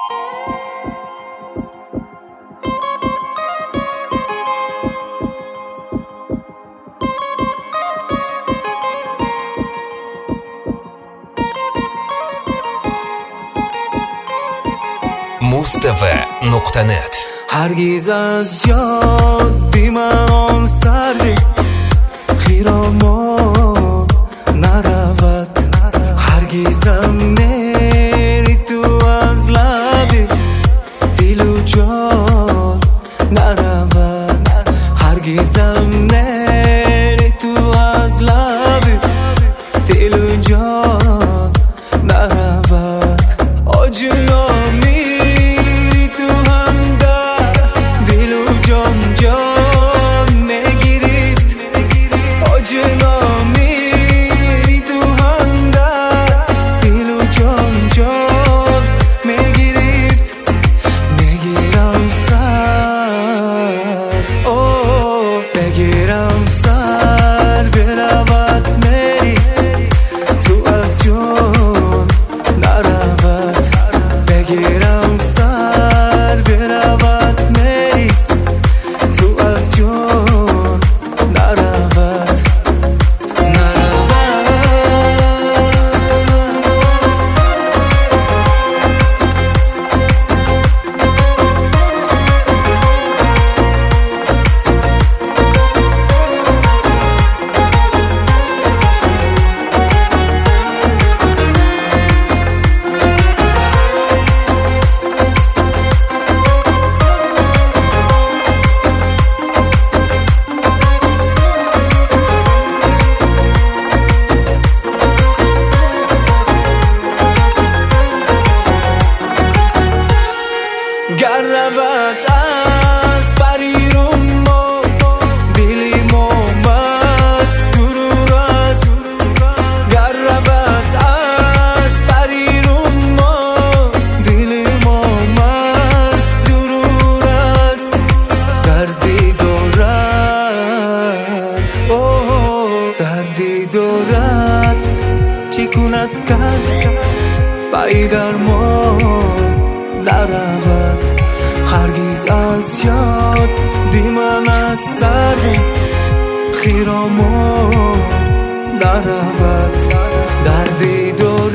mustava.net هرگز از یاد من آن سری خیرامان نرود، هرگزم نری تو از لبی دل و جان نرود، هرگزم نری تو از لبی دل و جان نرود. آجنا میری تو هنده دل و جان جان نگریفت، آجنا میری تو هنده دل و جان جان نگریفت. نگیرم سر نگیرم سر برود میری تو از جان نرود، بگیرم سر برود میری تو از جان نرود. گر رود از بریرون ما دلی ما مست دور است، گر رود از بریرون ما دلی ما مست دور است. دردی دارد دردی دارد چی کند کس پای درمان نرود، هرگز از یاد من از سر خیرامان نرود. دردی دارد